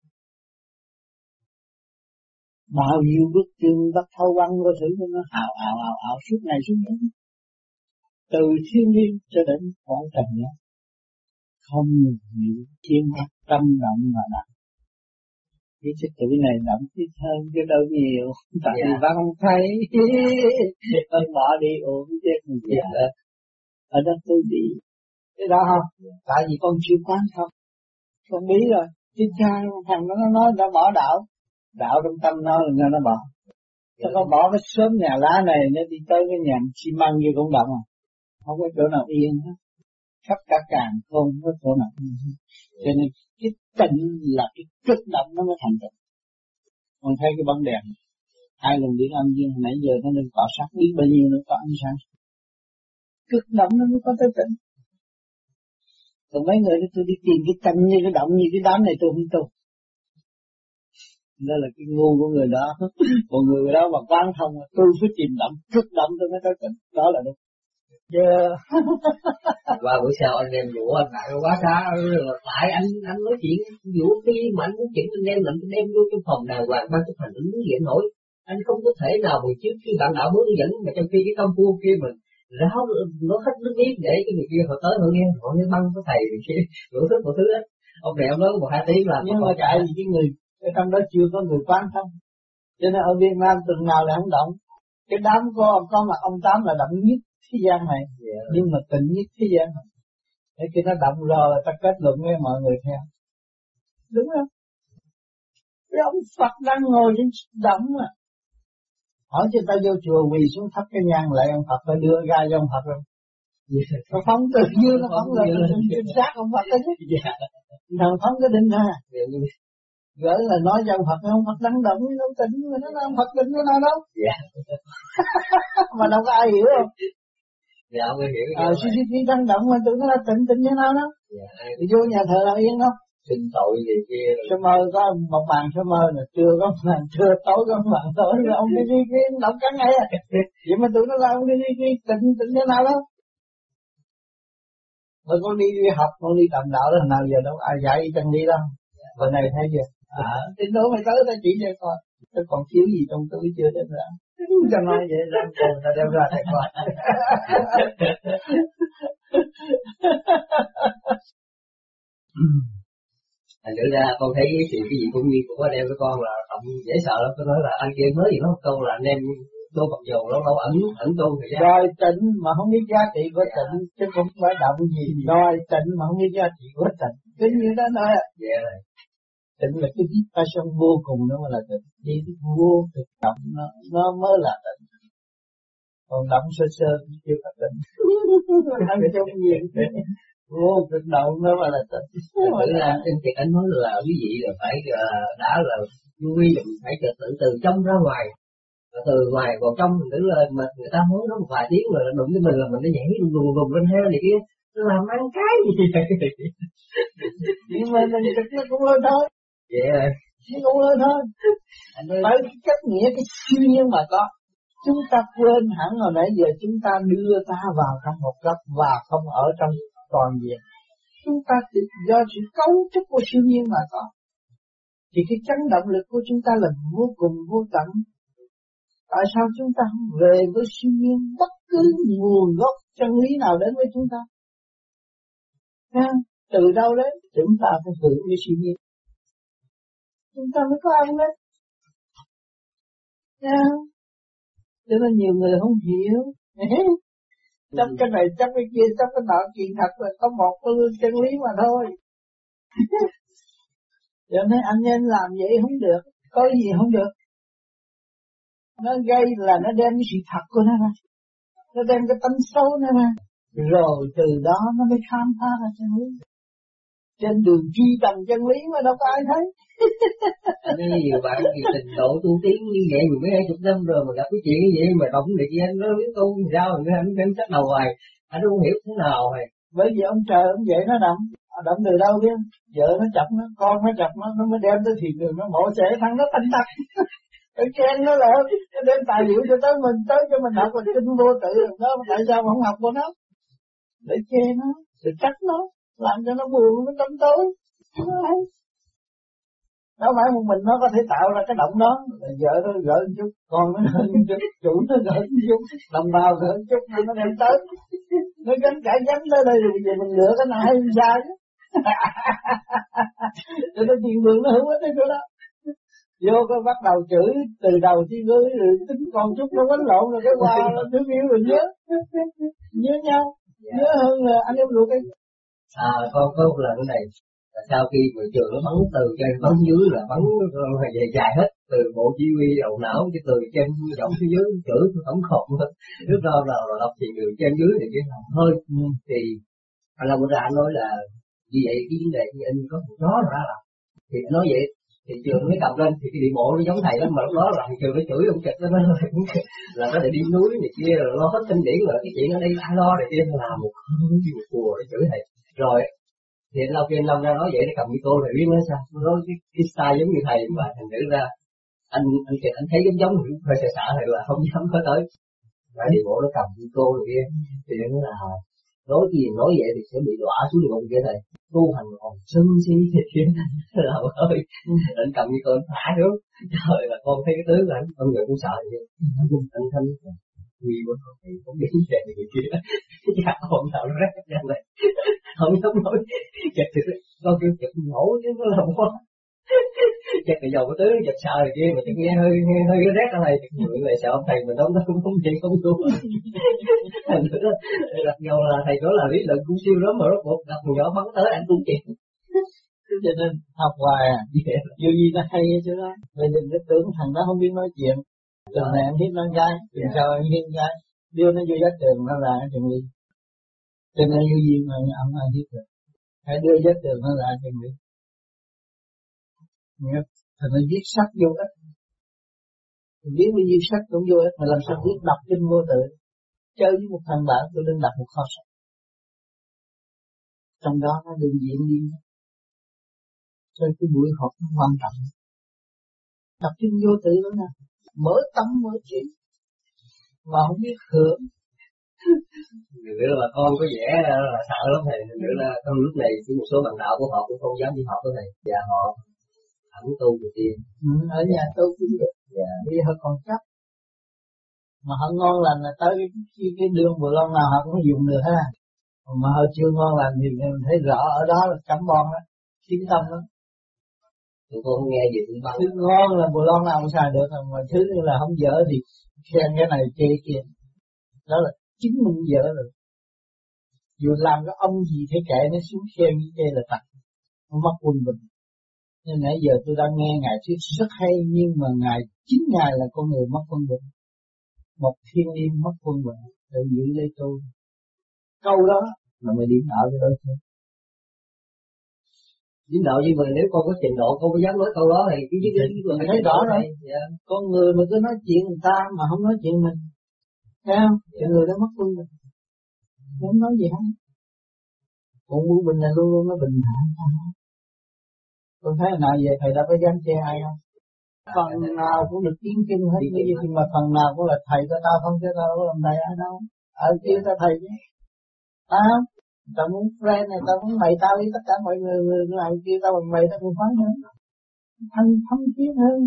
Bao nhiêu bức chương bác thâu văn vô thử nó ào suốt ngày suốt đêm. Từ thiên liêng cho đến cõi trần đó, không nhiều thiên bác tâm động mà động. Cái sức tuổi này động ít hơn chứ đâu nhiều, tại vì bác không thấy, bác bỏ đi uống chết mình chết rồi. Ở đó tôi đi, cái đó không, tại vì con chưa quán không, con biết rồi, chứ cha thằng nó nói đã bỏ đạo trong tâm nó là nó bỏ. Nó có bỏ cái xóm nhà lá này nó đi tới cái nhà xi măng như cũng động à, không có chỗ nào yên hết, khắp cả càng không có chỗ nào yên hết. Cho nên cái tịnh là cái cực động nó mới thành tịnh. Con thấy cái bóng đèn, hai lần điện âm dương nãy giờ nó nên cọ sát biết bao nhiêu nó có ánh sáng. Cực động nó mới có tới tịnh. Còn mấy người tôi đi tìm cái tịnh như cái động như cái đám này tôi không tu. Đó là cái ngu của người đó. Còn người đó mà quán thông, tôi phải tìm động, cực động tôi mới tới tịnh. Đó là đúng. Qua buổi sau anh em dụ anh lại quá xa, tại anh nói chuyện dụ cái mà anh muốn chuyện anh đem vô trong phòng đàng hoàng ban chấp hành ứng diện nổi. Anh không có thể nào mà trước khi bạn đạo muốn dẫn mà trong khi cái công phu kia mình ráo nó hết nước biết để cái người kia họ tới họ nghe băng có thầy người kia đủ thứ hết. Ông này ông nói một hai tiếng là nhưng mà tại vì cái người ở trong đó chưa có người quán thông, cho nên ở Việt Nam từng nào là không động. Cái đám có mà ông Tám là động nhất thế gian này, nhưng mà tịnh nhất thế gian này. Để khi nó động rồi ta kết luận với mọi người theo. Đúng không? Cái ông Phật đang ngồi trên động mà. Hỏi cho ta vô chùa quỳ xuống thắp cái nhang lại ông Phật phải đưa ra cho ông Phật rồi. Nó phóng tự nhiên nó phóng lên chính xác ông Phật đấy. Thằng phóng cái đinh ha. Gửi là nói cho ông Phật, ông Phật đang động đâu tịnh mà nó ông Phật định cái nào đâu. Mà đâu có ai hiểu không? Dạ ông mới hiểu. CCTV đang động mà tụi nó là tịnh như nào đó. Thì vô nhà thờ nào yên không? Xin tội gì kia. Sơ mơ có một bàn sơ mơ là trưa có một bàn trưa tối có một bàn tối rồi ông đi động cả ngày à. Vậy mà tụi nó là ông đi tịnh như nào đó. Rồi con đi học, con đi tầm đạo đó nào giờ đâu ai dạy chân đi đâu. Bên này thấy chưa? Đến đó mày tới ta chỉ cho con. Tôi còn thiếu gì trong túi chưa đến ra. Cho nói vậy ra còn ta đem ra thầy coi. Thành thử ra con thấy cái gì cũng như của anh em với con là tổng dễ sợ lắm. Tôi nói là anh kia mới gì nói một câu là anh em tu Phật dầu lâu ẩn tu thời gian. Đòi tịnh mà không biết giá trị của tịnh, chứ không phải động gì. Đòi tịnh mà không biết giá trị của tịnh. Cứ như đó nói ạ. Tịnh là cái vibration vô cùng đó mà là tịnh. Đi vô thực động nó mới là tịnh. Còn động sơ chưa là tịnh. Ăn trong nhiều vô thực động nó mà là tịnh. Thật ra trên tiệc anh nói là quý vị là phải đã là quy định phải từ trong ra ngoài. Từ ngoài vào trong mình tưởng là mà người ta nói nó một vài tiếng rồi đụng với mình là mình nó nhảy đùng lên heo này kia. Nó làm ăn cái gì vậy? Nhưng mà mình thực nó cũng hơi thôi. Nó cũng hơi thôi. Phải cách nghĩa cái siêu nhiên mà có. Chúng ta quên hẳn hồi nãy giờ chúng ta đưa ta vào trong một góc và không ở trong toàn diện. Chúng ta do sự cấu trúc của siêu nhiên mà có. Thì cái chấn động lực của chúng ta là vô cùng vô tận. Tại sao chúng ta không về với siêu nhiên bất cứ nguồn gốc chân lý nào đến với chúng ta? Từ đâu đấy? Chúng ta phải hưởng với siêu nhiên. Chúng ta mới có ăn đấy. Cho nên nhiều người không hiểu. Chấp cái này, chấp cái kia, chấp cái nọ, chuyện thật là có một cái chân lý mà thôi. Cho nên anh em làm vậy không được, có gì không được. Nó gây là nó đem cái sự thật của nó ra. Nó đem cái tánh xấu nó ra. Rồi từ đó nó mới khám phá ra chân lý. Trên đường truy tầm chân lý mà đâu có ai thấy. Nên nhiều bạn thì trình độ tu tiến như vậy 10-20 năm rồi mà gặp cái chuyện như vậy mà động được gì anh nó biết tu gì sao mà anh chắc đầu hoài. Anh không hiểu thế nào rồi. Bởi vì ông trời ông dạy nó động. động từ đâu biết, vợ nó chọc nó, con nó chọc nó mới đem tới thị trường nó mổ xẻ thằng nó tanh tắc. Cái khen nó là nó đem tài liệu cho tới mình, tới cho mình học là kinh vô tự đó, tại sao mà không học của nó? Để chê nó, để trách nó, làm cho nó buồn, nó tâm tối. Đâu phải một mình nó có thể tạo ra cái động đó. Vợ nó gỡ một chút, con nó gỡ một chút, chủ nó gỡ một chút, đồng bào gỡ một chút, nó đem tới. Nó gánh cả gánh tới đây rồi về mình lựa cái nào hay ra chứ. Cho nên tiền đường nó hữu ích cái chỗ đó. Vô cái bắt đầu chửi từ đầu chi ngữ rồi tính con chút nó quánh lộn rồi cái qua thương yêu rồi nhớ nhau, nhớ hơn là anh em ruột ấy. Con có một lần này là sau khi buổi trường nó bắn từ trên bắn dưới là bắn về dài hết từ bộ chỉ huy đầu não cho từ trên giọng phía dưới chửi tôi tổng khổng thôi. Lúc đó là đọc thì từ trên dưới thì chỉ làm thôi. Thì anh Long ra anh nói là như vậy cái vấn đề như anh có một đó ra là thì anh nói vậy thì trường nó cầm lên thì cái địa bộ nó giống thầy lắm mà lúc đó là trường nó chửi ông kịch nó là nó để đi núi này kia rồi lo hết kinh điển rồi cái chuyện ở đây ai lo này kia là một cùa để chửi thầy rồi thì anh Long ra nói vậy nó cầm micro rồi biết nó sao nó nói cái style giống như thầy mà thành thử ra anh thấy giống hơi sợ thầy là không dám có tới và địa bộ nó cầm micro rồi kia thì nó là nói gì nói vậy thì sẽ bị đọa xuống địa ngục kia thầy tu hành còn sân si thì kia là ơi anh cầm như con thả nữa trời là con thấy cái tướng là con người cũng sợ vậy anh thanh vì con thì không biết chuyện người kia cha con nào nó rét ra này không dám nói chật thì con kêu chật nổ chứ nó làm quá chật thì dầu cái tướng chật sợ rồi kia mà chật nghe hơi rét ra này chật người lại sợ ông thầy mình không chuyện không tu thành nữa đặt nhau là thầy đó là lý luận cũng siêu lắm mà rốt cuộc đặt nhỏ bắn tới anh cũng chịu cho nên học hoài dù gì nó hay chứ đó rồi đừng có tưởng thằng đó không biết nói chuyện lần này em hiếp con trai lần sau em hiếp con trai đưa nó vô giá trường nó là cái chuyện gì cho nên như gì mà ông ai hiếp được hãy đưa giá trường nó là chuyện gì thằng nó viết sách vô ích viết với viết sách cũng vô ích mà làm sao biết đọc kinh vô tự chơi với một thằng bạn tôi lên đặt một kho sách trong đó nó đừng diễn đi cho cái buổi học nó quan trọng đọc kinh vô tự đó nè mở tâm mở trí mà không biết hưởng nữa là con có vẻ là sợ lắm thầy nữa là trong lúc này có một số bạn đạo của họ cũng không dám đi học cái này và họ ẩn tu người tiên ở nhà tôi cũng được bây giờ họ còn chấp mà họ ngon lành là tới cái đường bồ lon nào họ cũng dùng được ha mà họ chưa ngon lành thì mình thấy rõ ở đó là cắm bon đó chiến tâm đó tụi con không nghe gì cũng bao thứ ngon là bồ lon nào cũng xài được mà thứ là không dở thì khen cái này chê kia đó là chính mình dở rồi dù làm cái ông gì thế kệ nó xuống khen như chê là tặc nó mất quân bình nên nãy giờ tôi đang nghe ngài thuyết rất hay nhưng mà chính ngài là con người mất quân bình một thiên niên mất quân bình để giữ lấy tôi câu đó là mới điểm đạo cho đối phương dính đạo nhưng mà nếu con có trình độ con có dám nói câu đó thì cái thấy rõ rồi con người mà cứ nói chuyện người ta mà không nói chuyện mình thấy không chuyện người đó mất quân bình không nói gì hết con muốn bình là luôn luôn nó bình thản con thấy nào về thầy đã có dám chê ai không phần nào cũng được tiếng chân hết nhưng mà phần nào cũng là thầy của tao không chứ tao có làm thầy ai đâu ở kia tao thầy chứ không tao muốn friend này tao muốn mày tao với tất cả mọi người làm kia tao bằng mày tao cũng phán hơn thân thiết hơn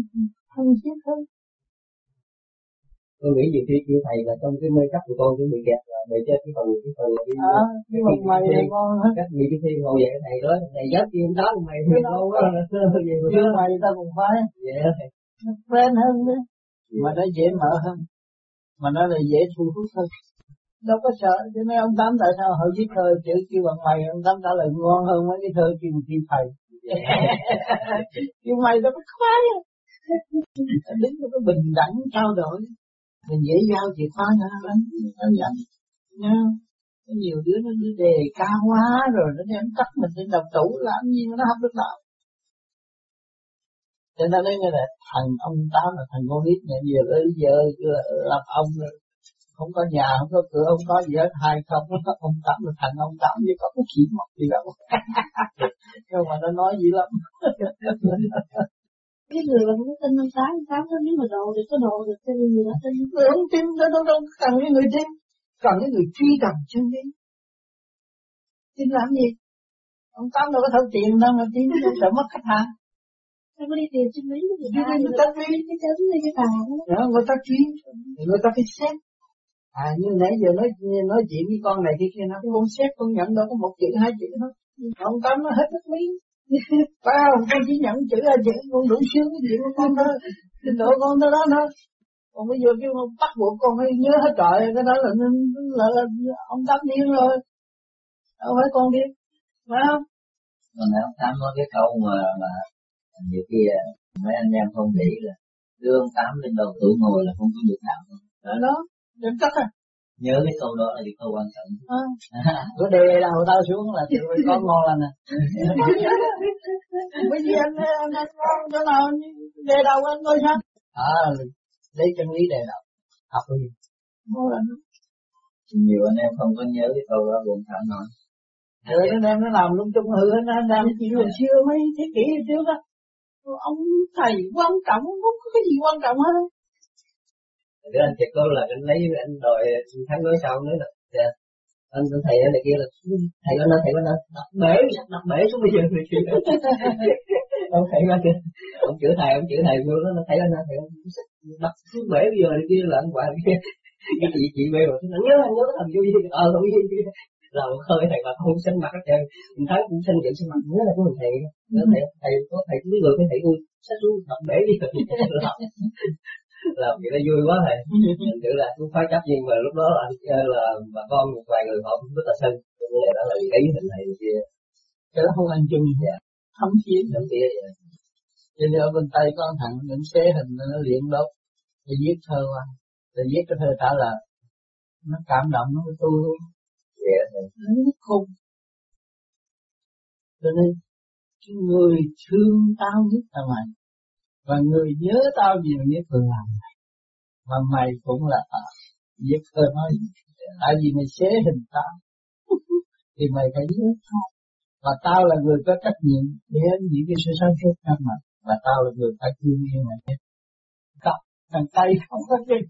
tôi nghĩ nhiều khi kêu thầy là trong cái mê chấp của con cũng bị kẹt là bị chết cái phần nhưng mà mày là ngon hết cách bị cái thiên ngồi vậy thầy đó thầy dắt gì đó mày lâu quá chứ mày tao cũng phải friend hơn nữa mà nó dễ mở hơn mà nó là dễ thu hút hơn đâu có sợ cho nên ông Tám tại sao họ viết thơ chữ kêu bằng mày ông Tám trả lời ngon hơn mấy cái thơ kêu thầy kêu mày đâu có khoái đứng nó có bình đẳng trao đổi mình dễ giao chìa khóa cho nó nó nhận nha có nhiều đứa nó đi đề cao quá rồi nó đem cắt mình trên đầu tủ làm gì mà nó không được đâu cho nên nói là thằng ông Tám là thằng con nít này giờ tới giờ làm ông rồi không có nhà, không có cửa, không có gì hết, hai không, ông Tám là thành ông Tám chứ có cái chuyện mọc gì đâu. Nhưng mà nó nói gì lắm. Cái người mà không có tin ông Tám nó nếu mà độ được có độ được cái gì đó tin. Người không tin, nó đâu cần cái người tin, cần cái người truy tầm chân lý. Tin làm gì? Ông Tám đâu có thâu tiền đâu mà tin, đâu sợ mất khách hàng. Nó có đi tìm chân lý của người ta, người ta truy cái chân lý cái tà đó. Người ta truy, người ta phải xét. Như nãy giờ nói chuyện với con này kia nó con xét con nhận đâu có một chữ hai chữ thôi. Ông Tám nó hết nước miếng. Phải không? Con chỉ nhận chữ hai chữ, con đủ sướng cái chuyện của con thôi. Trình độ con tới đó thôi. Còn bây giờ kêu con bắt buộc con phải nhớ hết trọi, cái đó là ông Tám điên rồi. Đâu phải con điên, phải không? Còn ông Tám nói cái câu mà nhiều kia mấy anh em không nghĩ là đưa ông Tám lên đầu tuổi ngồi là không có được đạo. Đó, đừng chắc à. Nhớ cái câu đó là cái câu quan trọng. Cứ đè đầu tao xuống là tụi con ngon lành nè. Bởi vì anh ngon chỗ nào đè đầu anh coi sao? Lấy chân lý đè đầu. Học cái gì? Ngon lành. Nhiều anh em không có nhớ cái câu đó buồn thảm nói. Rồi anh em nó làm lung tung hư, anh làm chuyện hồi xưa mấy thế kỷ trước á. Ông thầy quan trọng, không có cái gì quan trọng hết. Cái anh Kiệt có là anh lấy anh đòi thắng nói sau nữa là anh thầy này kia là thầy có nói đập bể xuống bây giờ này kia. Ông thầy nói kia, ông chửi thầy vô đó nó thấy anh thầy đập xuống bể bây giờ này kia là anh quả kia. Cái chị bê rồi anh nhớ thằng vô gì không gì rồi khơi thầy mà không xanh mặt hết trơn, mình thấy cũng xanh chữ xanh mặt nhớ là của mình thầy nhớ thầy có thầy cũng biết rồi cái thầy ui sát xuống đập bể đi rồi làm vậy nó vui quá thầy. Mình tưởng là cũng phá chấp nhưng mà lúc đó là bà con một vài người họ cũng rất là sân, cái đó là ý hình này kia, cái đó không ăn chung vậy, thấm thiế vậy. Cho nên ở bên Tây có thằng những xế hình nó luyện đốt, nó viết thơ qua, rồi viết cái thơ trả lời, nó cảm động nó mới tu luôn. Nó khùng. Cho nên người thương tao nhất là mày, và người nhớ tao nhiều nhất là mày, mà mày cũng là viết thơ nói, tại vì mày xế hình tao thì mày phải nhớ tao, và tao là người có trách nhiệm đến những cái sự sáng suốt trong mày, và tao là người phải thương yêu mày hết. Cọc thằng Tây không có gì.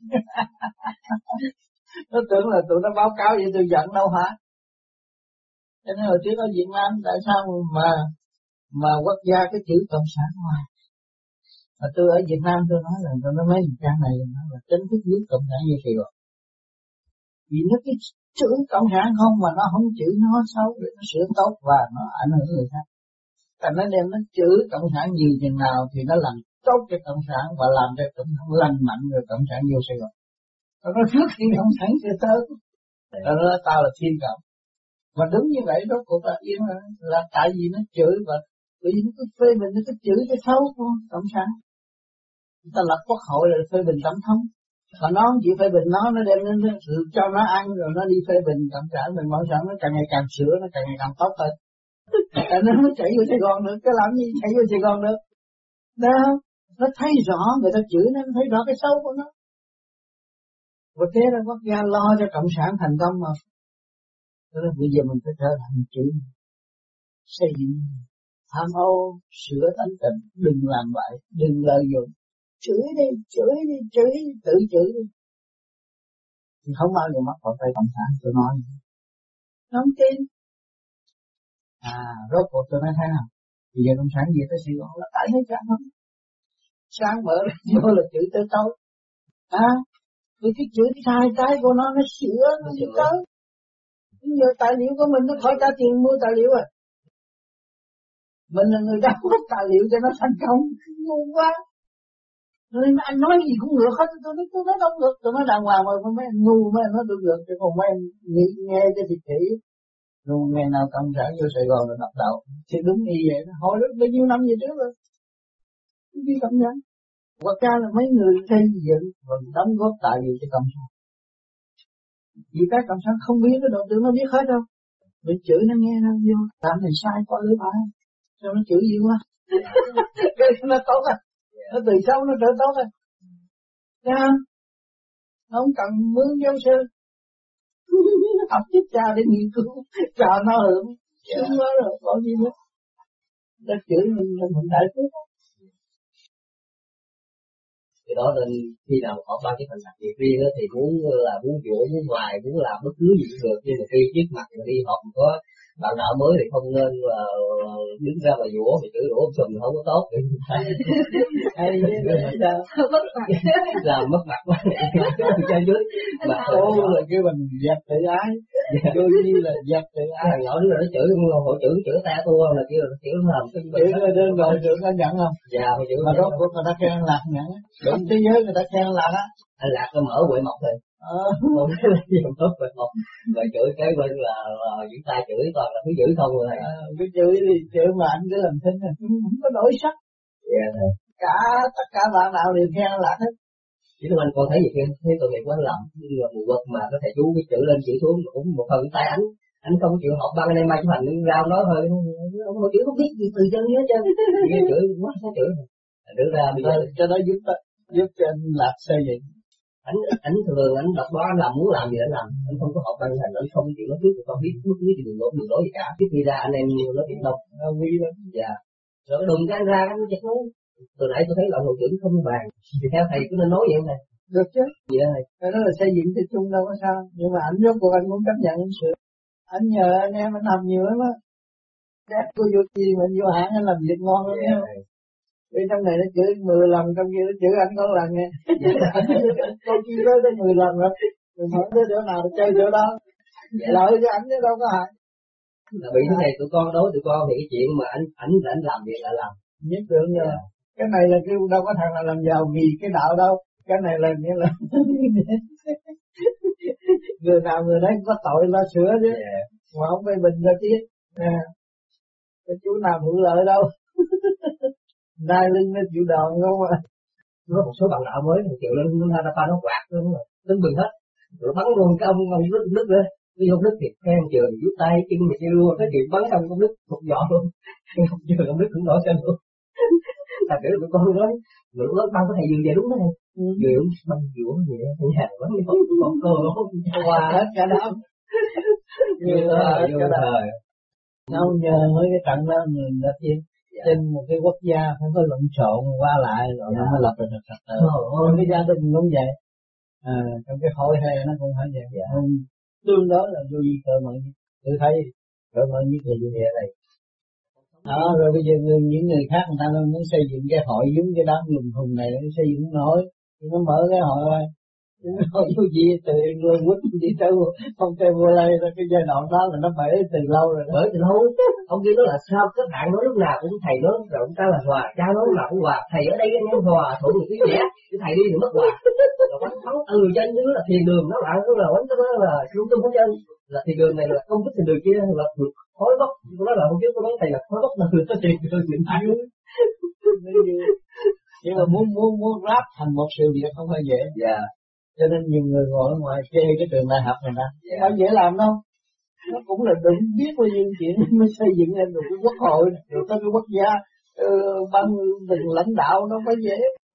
Nó tưởng là tụi nó báo cáo vậy tôi giận đâu hả? Cho nên hồi trước ở Việt Nam tại sao mà quốc gia cái chữ cộng sản hoài? Mà tôi ở Việt Nam tôi nói là tôi nói mấy trang này là chính thức viết cộng sản như Sài Gòn. Vì nó cái chữ cộng sản không mà nó không chữ nó xấu để nó sửa tốt và nó ảnh hưởng người khác. Tại nó đem nó chữ cộng sản nhiều chừng nào thì nó làm tốt cho cộng sản và làm cho cộng sản lành mạnh rồi cộng sản vô Sài Gòn. Nó trước khi cộng sản sẽ tới. Rồi nó tao là thiên cộng. Và đúng như vậy đó cuộc là yên là tại vì nó chửi và bởi vì nó cứ phê bình, nó cứ chửi cái xấu của cộng sản. Người ta lập quốc hội là phê bình tổng thống, và nó không chịu phê bình nó đem nó cho nó ăn rồi nó đi phê bình cộng sản, mình cộng sản nó càng ngày càng sửa, nó càng ngày càng tốt hơn. Nó mới chạy vô Sài Gòn nữa, cái làm gì chạy vô Sài Gòn nữa? Đó, nó thấy rõ người ta chửi nó thấy rõ cái xấu của nó. Và thế là quốc gia lo cho cộng sản thành công mà. Cho nên bây giờ mình phải trở thành chữ xây dựng tham ô, sửa tánh tình, đừng làm vậy, đừng lợi dụng, chửi đi, tự chửi đi. Thì không bao giờ mắc vào tay cộng sản, tôi nói. Nó không tin. Rốt cuộc tôi nói thế nào? Bây giờ cộng sản về tới Sài Gòn là tại hết chẳng không? Sáng mở ra vô là chửi tới tối. Vì cái chữ sai trái của nó sửa, nó đi tới. Bây giờ tài liệu của mình nó khỏi trả tiền mua tài liệu à. Mình là người đóng góp tài liệu cho nó thành công, ngu quá. Nên anh nói gì cũng ngược hết, tôi nói đâu ngược, tôi nói đàng hoàng mà mấy anh ngu mấy anh nói tôi ngược, chứ còn mấy anh nghe cho thiệt kỹ. Rồi ngày nào cộng sản vô Sài Gòn là đập đầu, thì đúng như vậy, hồi lúc bao nhiêu năm về trước rồi. Đi cộng sản. Quốc gia là mấy người xây dựng và đóng góp tài liệu cho cộng sản. Vì các cộng sản không biết cái đầu tư nó biết hết đâu. Mình chửi nó nghe nó vô, làm này sai quá lưỡi phải. Sao nó chửi gì quá. Cái nó tốt à. Nó từ sâu nó trở tốt à. Thấy không? Nó không cần mướn giáo sư. Học tiếp cha để nghiên cứu, cho nó hưởng. Sướng quá rồi, có gì nữa. Nó chửi mình đại phước. Cái đó nên khi nào họ ba cái phần đặc biệt riêng đó thì muốn dỗ, muốn hoài, muốn làm bất cứ gì cũng được, nhưng mà khi trước mặt mà đi học có bạn nào mới thì không nên là đứng ra mà dỗ thì chửi đổ sùm không có tốt. Hay sao? Mất mặt. Làm mất mặt quá. Cho dưới mà Ô là cái mình dẹp tự ái, đôi khi là dẹp tự ái. Thằng nhỏ đứa nó chửi họ chửi ta tua là kêu làm cái chửi đơn rồi chửi nó nhận không? Dạ phải chửi. Mà rốt cuộc người ta khen Lạc nhận á, đúng thế giới người ta khen Lạc á. Anh Lạc nó mở quậy mọc rồi. Còn cái là dùng tốt quậy mọc. Rồi chửi cái bên là những tay chửi toàn là cứ chửi không rồi. Cứ chửi đi chửi mà anh cứ làm thinh là không có đổi sắc. Dạ. Tất cả bạn nào đều khen Lạc hết. Chỉ là anh còn thấy gì kia, thấy tội nghiệp quá anh làm, nhưng mà một vật mà có thể chú cái chữ lên chữ xuống cũng một phần tay anh không chịu học băng anh em mai chụp hình ra ông nói thôi, ông nói chữ không biết gì từ chân hết trơn, nghe chữ quá sao chữ, đưa ra bây giờ cho nó giúp cho anh Lạc xây dựng. Anh thường anh đọc đó anh làm muốn làm gì anh làm, anh không có học băng thành, anh không chịu nói trước, không biết bất cứ đường lối gì cả, trước khi ra anh em nói chuyện đông, nguy lắm. Dạ, rồi đùng cái anh ra anh chặt nó. Từ nãy tôi thấy là hội trưởng không bàn, thì theo thầy cứ nên nói vậy này. Được chứ. Vậy thầy. Cái đó là xây dựng cho chung đâu có sao. Nhưng mà anh rốt cuộc anh cũng chấp nhận anh sửa. Anh nhờ anh em anh làm nhiều lắm á. Các cô vô chi mà vô hãng anh làm việc ngon lắm nha. Vì trong này nó chửi 10 lần, trong kia nó chửi anh có lần nghe. Cô chi tới 10 lần rồi. Mình hỏi tới chỗ nào thì chơi chỗ đó. Lợi cho anh chứ đâu có hại. Là bị thế này tụi con đối tụi con thì cái chuyện mà anh làm việc là làm. Nhất tưởng như là cái này là kêu đâu có thằng nào làm giàu vì cái đạo đâu, cái này là nghĩa là người nào người đấy có tội lo sửa chứ, mà không phải bình ra chứ, cái chú nào hưởng lợi đâu, đai lưng nó chịu đòn không à. Có một số bạn đạo mới thì chịu lên nó pha nó quạt luôn rồi, đứng bình hết, rồi bắn luôn cái ông nước nữa, đi không nước thì khen trường giúp tay chân mà kia luôn, cái chuyện bắn xong không nước một giọt luôn, không trường không nước cũng nổi chân luôn. Là kiểu tụi con nói lúc đó bao có thầy dừng về đúng đấy, dừng đúng băng dũa gì đấy, nhà bắn đi bóng cô hòa hết cả đám, như cả đời. Đâu nhờ mấy cái trận đó mình đã thiên trên một cái quốc gia phải có lộn xộn qua lại rồi nó mới lập được trật tự. Trong cái gia đình cũng vậy, trong cái hội hay nó cũng phải vậy. Tương đối là vô vi cỡ mở, tôi thấy cỡ mở nhất là như vậy này. Đó, rồi bây giờ những người khác người ta muốn xây dựng cái hội giống cái đám lùng thùng này nó xây dựng nổi, nó mở cái hội rồi, hội vô gì từ người quýt đi tới không chơi vô lây rồi cái giai đoạn đó là nó bể từ lâu rồi đó. Bởi từ lâu, ông kia nói là sao các bạn nói lúc nào cũng thầy nói rồi ông ta là hòa, cha nói lúc nào cũng hòa, thầy ở đây anh em hòa thuận một cái vẻ, cái thầy đi thì mất hòa, rồi bắn từ trên dưới là thiền đường nó lại cũng là bắn cái đó là trung tâm hết trơn, là thiền đường này là không biết thiền đường kia là khói bốc, tôi nói là hôm trước tôi nói thầy là khói bốc là người ta thiền đường mình ăn. Nhưng mà muốn ráp thành một sự việc không phải dễ. Dạ. Cho nên nhiều người ngồi ở ngoài chê cái trường đại học này nè, không dễ làm đâu. Nó cũng là đừng biết bao nhiêu chuyện mới xây dựng lên được cái quốc hội, rồi tới cái quốc gia, ban từng lãnh đạo nó phải dễ.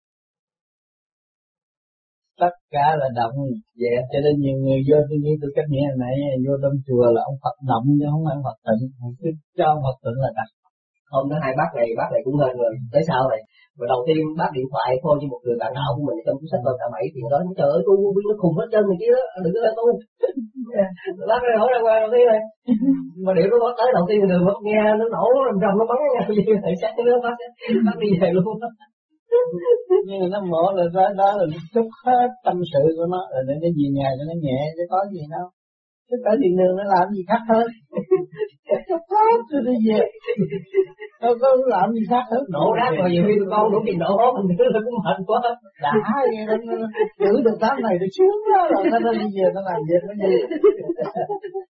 Tất cả là động, vậy cho nên nhiều người vô tôi như tôi cách nghĩa này vô trong chùa là ông Phật động chứ không phải ông Phật tịnh, cứ cho ông Phật tịnh là đặt. Hôm đó hai bác này cũng hên rồi, tới sau này. Và đầu tiên bác điện thoại phone cho một người bạn đạo của mình trong cuốn sách tôi cả 7 tiền đó, trời ơi tu biết nó khùng hết trơn này kia đó, đừng có tu. Bác này hỏi ra qua đầu tiên này, mà điệu nó tới đầu tiên đường bác nghe nó nổ rầm nó bắn nghe gì thầy sát nó bác đi về luôn. Nhưng mà nó mở là đó là chút hết tâm sự của nó, rồi để nó về nhà cho nó nhẹ chứ có gì đâu. Chứ tới điện đường nó làm gì khác hơn. Chút hết rồi đi về. Đâu có làm gì khác hết. Nổ rác rồi nhiều khi con đủ trình độ hốt mình cứ là cũng mệt quá. Đã vậy nó giữ được đám này được sướng đó rồi nó đi về nó làm việc nó gì.